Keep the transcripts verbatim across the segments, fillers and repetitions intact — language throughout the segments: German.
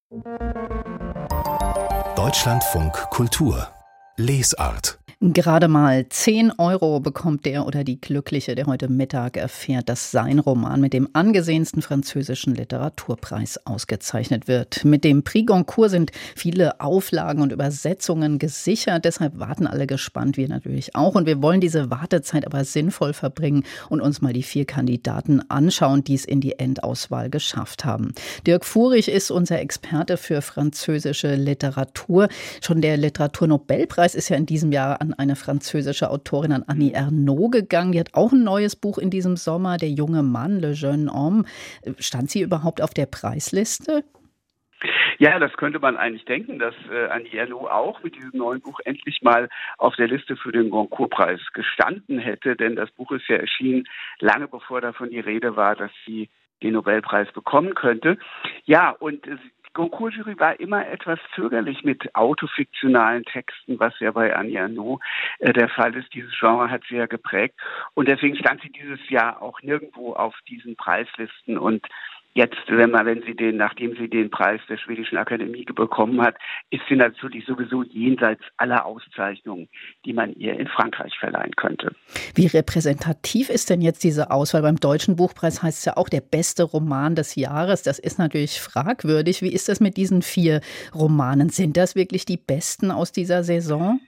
Deutschlandfunk Kultur Lesart. Gerade mal zehn Euro bekommt der oder die Glückliche, der heute Mittag erfährt, dass sein Roman mit dem angesehensten französischen Literaturpreis ausgezeichnet wird. Mit dem Prix Goncourt sind viele Auflagen und Übersetzungen gesichert. Deshalb warten alle gespannt, wir natürlich auch. Und wir wollen diese Wartezeit aber sinnvoll verbringen und uns mal die vier Kandidaten anschauen, die es in die Endauswahl geschafft haben. Dirk Furich ist unser Experte für französische Literatur. Schon der Literaturnobelpreis ist ja in diesem Jahr an eine französische Autorin, an Annie Ernaux gegangen. Die hat auch ein neues Buch in diesem Sommer, Der junge Mann, Le jeune homme. Stand sie überhaupt auf der Preisliste? Ja, das könnte man eigentlich denken, dass äh, Annie Ernaux auch mit diesem neuen Buch endlich mal auf der Liste für den Goncourt-Preis gestanden hätte, denn das Buch ist ja erschienen, lange bevor davon die Rede war, dass sie den Nobelpreis bekommen könnte. Ja, und äh, die Goncourt-Jury war immer etwas zögerlich mit autofiktionalen Texten, was ja bei Annie Ernaux äh, der Fall ist. Dieses Genre hat sie ja geprägt und deswegen stand sie dieses Jahr auch nirgendwo auf diesen Preislisten. Und jetzt, wenn man, wenn sie den, nachdem sie den Preis der Schwedischen Akademie bekommen hat, ist sie natürlich sowieso jenseits aller Auszeichnungen, die man ihr in Frankreich verleihen könnte. Wie repräsentativ ist denn jetzt diese Auswahl? Beim Deutschen Buchpreis heißt es ja auch der beste Roman des Jahres. Das ist natürlich fragwürdig. Wie ist das mit diesen vier Romanen? Sind das wirklich die besten aus dieser Saison?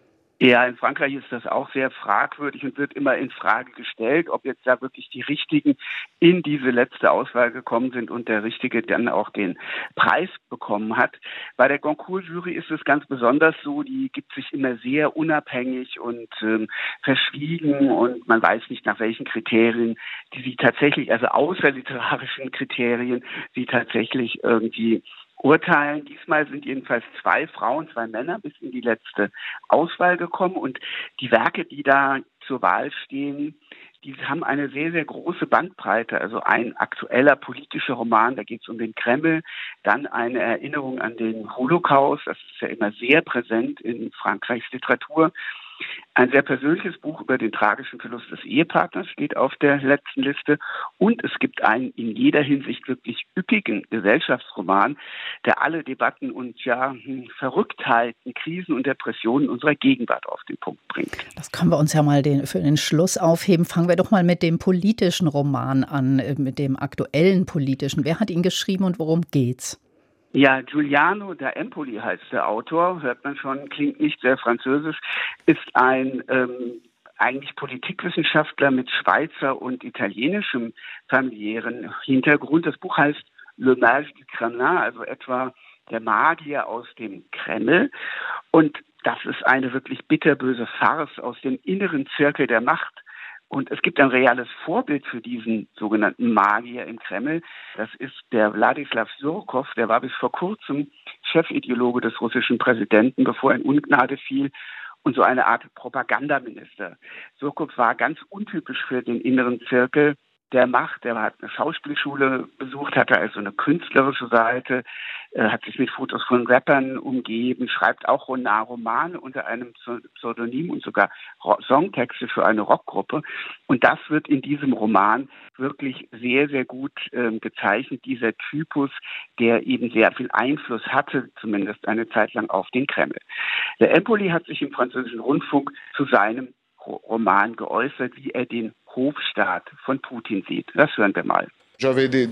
Ja, in Frankreich ist das auch sehr fragwürdig und wird immer in Frage gestellt, ob jetzt da wirklich die Richtigen in diese letzte Auswahl gekommen sind und der Richtige dann auch den Preis bekommen hat. Bei der Goncourt-Jury ist es ganz besonders so, die gibt sich immer sehr unabhängig und ähm, verschwiegen und man weiß nicht, nach welchen Kriterien die sie tatsächlich, also außer literarischen Kriterien, sie tatsächlich irgendwie urteilen. Diesmal sind jedenfalls zwei Frauen, zwei Männer bis in die letzte Auswahl gekommen und die Werke, die da zur Wahl stehen, die haben eine sehr, sehr große Bandbreite. Also ein aktueller politischer Roman, da geht es um den Kreml, dann eine Erinnerung an den Holocaust, das ist ja immer sehr präsent in Frankreichs Literatur. Ein sehr persönliches Buch über den tragischen Verlust des Ehepartners steht auf der letzten Liste. Und es gibt einen in jeder Hinsicht wirklich üppigen Gesellschaftsroman, der alle Debatten und ja Verrücktheiten, Krisen und Depressionen unserer Gegenwart auf den Punkt bringt. Das können wir uns ja mal den, für den Schluss aufheben. Fangen wir doch mal mit dem politischen Roman an, mit dem aktuellen politischen. Wer hat ihn geschrieben und worum geht's? Ja, Giuliano da Empoli heißt der Autor, hört man schon, klingt nicht sehr französisch, ist ein ähm, eigentlich Politikwissenschaftler mit Schweizer und italienischem familiären Hintergrund. Das Buch heißt Le Mage du Kremlin, also etwa der Magier aus dem Kreml. Und das ist eine wirklich bitterböse Farce aus dem inneren Zirkel der Macht. Und es gibt ein reales Vorbild für diesen sogenannten Magier im Kreml. Das ist der Wladislaw Surkow, der war bis vor kurzem Chefideologe des russischen Präsidenten, bevor er in Ungnade fiel, und so eine Art Propagandaminister. Surkow war ganz untypisch für den inneren Zirkel der Macht. Er hat eine Schauspielschule besucht, hatte also eine künstlerische Seite, hat sich mit Fotos von Rappern umgeben, schreibt auch Romane unter einem Pseudonym und sogar Songtexte für eine Rockgruppe. Und das wird in diesem Roman wirklich sehr, sehr gut äh, gezeichnet, dieser Typus, der eben sehr viel Einfluss hatte, zumindest eine Zeit lang, auf den Kreml. Der Empoli hat sich im französischen Rundfunk zu seinem Roman geäußert, wie er den Hofstaat von Putin sieht. Das hören wir mal. Ich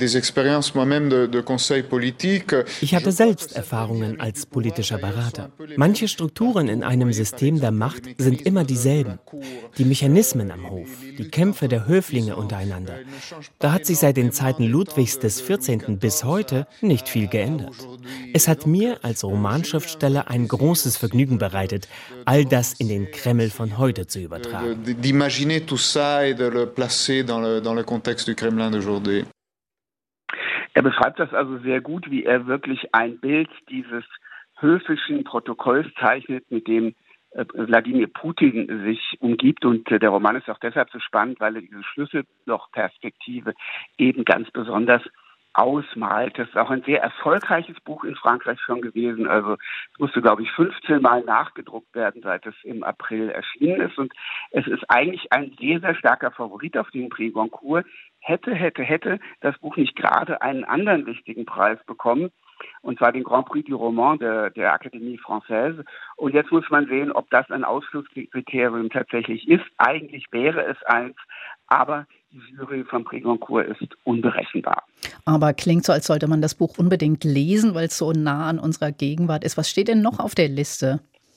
hatte selbst Erfahrungen als politischer Berater. Manche Strukturen in einem System der Macht sind immer dieselben. Die Mechanismen am Hof, die Kämpfe der Höflinge untereinander. Da hat sich seit den Zeiten Ludwigs des vierzehnten bis heute nicht viel geändert. Es hat mir als Romanschriftsteller ein großes Vergnügen bereitet, all das in den Kreml von heute zu übertragen. D'imaginer tout ça et de le placer dans le, dans le contexte du Kremlin d'aujourd'hui. Er beschreibt das also sehr gut, wie er wirklich ein Bild dieses höfischen Protokolls zeichnet, mit dem äh, Wladimir Putin sich umgibt. Und äh, der Roman ist auch deshalb so spannend, weil er diese Schlüssellochperspektive eben ganz besonders ausmalt. Das ist auch ein sehr erfolgreiches Buch in Frankreich schon gewesen. Also es musste, glaube ich, fünfzehn Mal nachgedruckt werden, seit es im April erschienen ist. Und es ist eigentlich ein sehr, sehr starker Favorit auf den Prix Goncourt. Hätte, hätte, hätte das Buch nicht gerade einen anderen wichtigen Preis bekommen, und zwar den Grand Prix du Roman der, der Académie Française. Und jetzt muss man sehen, ob das ein Ausschlusskriterium tatsächlich ist. Eigentlich wäre es eins, aber die Jury vom Prix Goncourt ist unberechenbar. Aber klingt so, als sollte man das Buch unbedingt lesen, weil es so nah an unserer Gegenwart ist. Was steht denn noch auf der Liste?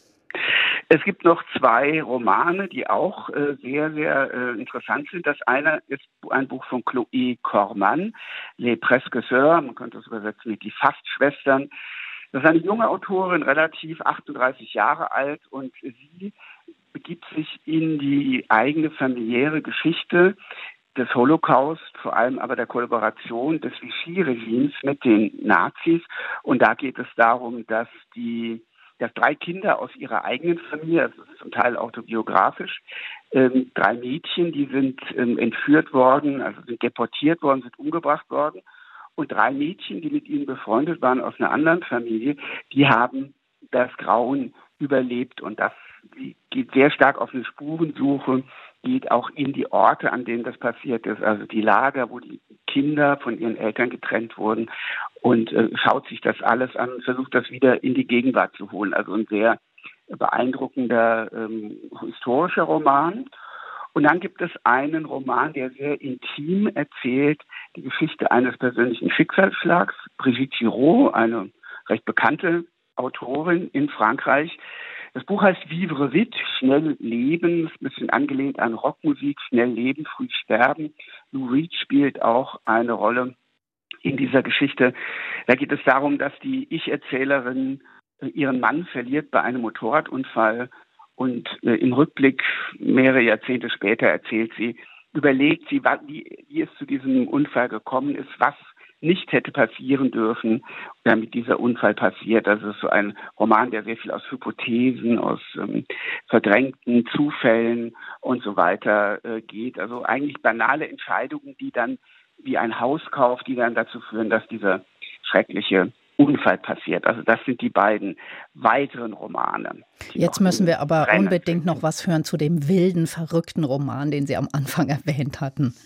Es gibt noch zwei Romane, die auch äh, sehr, sehr äh, interessant sind. Das eine ist ein Buch von Chloé Corman, Les Presque Sœurs, man könnte es übersetzen mit Die Fastschwestern. Das ist eine junge Autorin, relativ achtunddreißig Jahre alt, und sie begibt sich in die eigene familiäre Geschichte des Holocaust, vor allem aber der Kollaboration des Vichy-Regimes mit den Nazis. Und da geht es darum, dass die dass drei Kinder aus ihrer eigenen Familie, das ist zum Teil autobiografisch, ähm, drei Mädchen, die sind ähm, entführt worden, also sind deportiert worden, sind umgebracht worden. Und drei Mädchen, die mit ihnen befreundet waren aus einer anderen Familie, die haben das Grauen überlebt. Und das geht sehr stark auf eine Spurensuche, geht auch in die Orte, an denen das passiert ist, also die Lager, wo die Kinder von ihren Eltern getrennt wurden, und äh, schaut sich das alles an, versucht das wieder in die Gegenwart zu holen. Also ein sehr beeindruckender ähm, historischer Roman. Und dann gibt es einen Roman, der sehr intim erzählt, die Geschichte eines persönlichen Schicksalsschlags. Brigitte Giraud, eine recht bekannte Autorin in Frankreich. Das Buch heißt Vivre vite, schnell leben, ist ein bisschen angelehnt an Rockmusik, schnell leben, früh sterben. Lou Reed spielt auch eine Rolle in dieser Geschichte. Da geht es darum, dass die Ich-Erzählerin ihren Mann verliert bei einem Motorradunfall, und äh, im Rückblick mehrere Jahrzehnte später erzählt sie, überlegt sie, wie, wie es zu diesem Unfall gekommen ist, was nicht hätte passieren dürfen, damit dieser Unfall passiert. Also es ist so ein Roman, der sehr viel aus Hypothesen, aus ähm, verdrängten Zufällen und so weiter äh, geht. Also eigentlich banale Entscheidungen, die dann wie ein Hauskauf, die dann dazu führen, dass dieser schreckliche Unfall passiert. Also das sind die beiden weiteren Romane. Jetzt müssen wir aber unbedingt noch was hören zu dem wilden, verrückten Roman, den Sie am Anfang erwähnt hatten.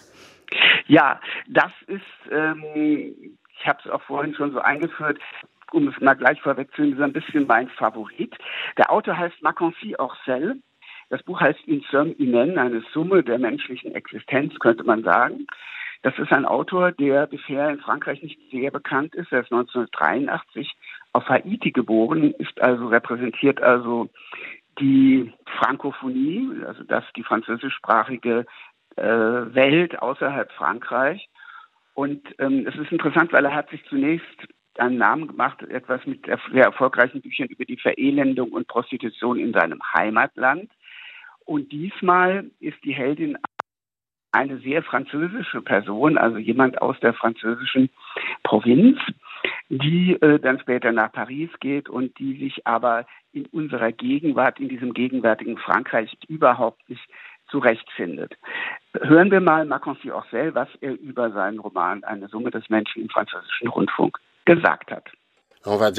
Ja, das ist, ähm, ich habe es auch vorhin schon so eingeführt, um es mal gleich vorwegzunehmen, ist ein bisschen mein Favorit. Der Autor heißt Mackenzie Orsel. Das Buch heißt Une somme humaine, eine Summe der menschlichen Existenz, könnte man sagen. Das ist ein Autor, der bisher in Frankreich nicht sehr bekannt ist. Er ist neunzehnhundertdreiundachtzig auf Haiti geboren, ist also repräsentiert also die Frankophonie, also das die französischsprachige äh, Welt außerhalb Frankreich. Und ähm, es ist interessant, weil er hat sich zunächst einen Namen gemacht, etwas mit sehr erfolgreichen Büchern über die Verelendung und Prostitution in seinem Heimatland. Und diesmal ist die Heldin eine sehr französische Person, also jemand aus der französischen Provinz, die äh, dann später nach Paris geht und die sich aber in unserer Gegenwart, in diesem gegenwärtigen Frankreich überhaupt nicht zurechtfindet. Hören wir mal Mackenzie Orsel, was er über seinen Roman Eine Summe des Menschen im französischen Rundfunk gesagt hat. Man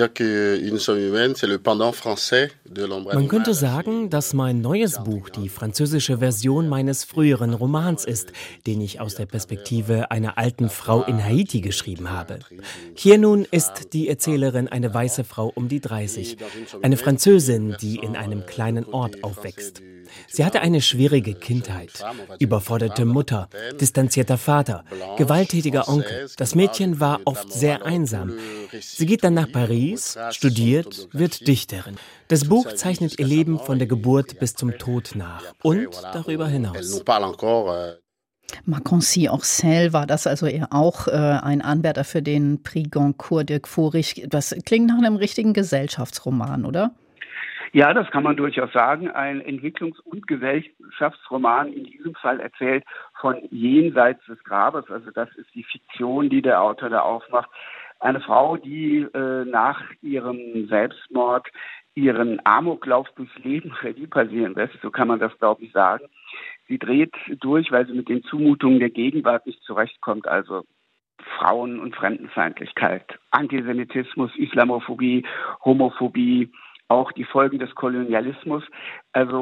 könnte sagen, dass mein neues Buch die französische Version meines früheren Romans ist, den ich aus der Perspektive einer alten Frau in Haiti geschrieben habe. Hier nun ist die Erzählerin eine weiße Frau um die dreißig, eine Französin, die in einem kleinen Ort aufwächst. Sie hatte eine schwierige Kindheit, überforderte Mutter, distanzierter Vater, gewalttätiger Onkel. Das Mädchen war oft sehr einsam. Sie geht dann nach Paris, studiert, wird Dichterin. Das Buch zeichnet ihr Leben von der Geburt bis zum Tod nach und darüber hinaus. Mackenzie Orsel war das also eher auch äh, ein Anwärter für den Prix Goncourt, Dirk Furich. Das klingt nach einem richtigen Gesellschaftsroman, oder? Ja, das kann man durchaus sagen. Ein Entwicklungs- und Gesellschaftsroman, in diesem Fall erzählt von jenseits des Grabes. Also das ist die Fiktion, die der Autor da aufmacht. Eine Frau, die äh, nach ihrem Selbstmord ihren Amoklauf durchs Leben Revue passieren lässt, so kann man das, glaube ich, sagen. Sie dreht durch, weil sie mit den Zumutungen der Gegenwart nicht zurechtkommt, also Frauen- und Fremdenfeindlichkeit, Antisemitismus, Islamophobie, Homophobie, auch die Folgen des Kolonialismus. Also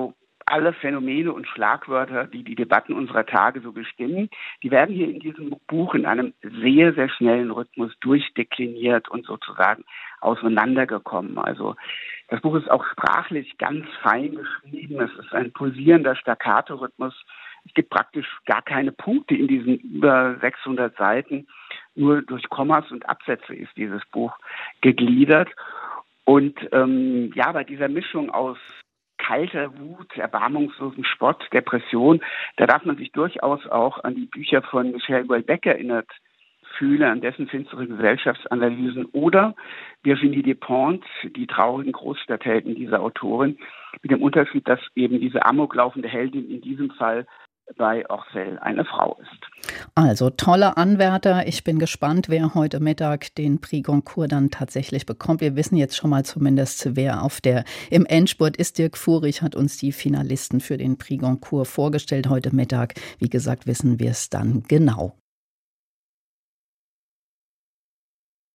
alle Phänomene und Schlagwörter, die die Debatten unserer Tage so bestimmen, die werden hier in diesem Buch in einem sehr, sehr schnellen Rhythmus durchdekliniert und sozusagen auseinandergekommen. Also das Buch ist auch sprachlich ganz fein geschrieben. Es ist ein pulsierender Staccato-Rhythmus. Es gibt praktisch gar keine Punkte in diesen über sechshundert Seiten. Nur durch Kommas und Absätze ist dieses Buch gegliedert. Und ähm, ja, bei dieser Mischung aus kalter Wut, erbarmungslosen Spott, Depression, da darf man sich durchaus auch an die Bücher von Michel Houellebecq erinnert fühlen, an dessen finstere Gesellschaftsanalysen oder Virginie Despentes, die traurigen Großstadthelden dieser Autorin, mit dem Unterschied, dass eben diese amoklaufende Heldin in diesem Fall bei Orcel eine Frau ist. Also tolle Anwärter. Ich bin gespannt, wer heute Mittag den Prix Goncourt dann tatsächlich bekommt. Wir wissen jetzt schon mal zumindest, wer auf der im Endspurt ist. Dirk Furich hat uns die Finalisten für den Prix Goncourt vorgestellt heute Mittag. Wie gesagt, wissen wir es dann genau.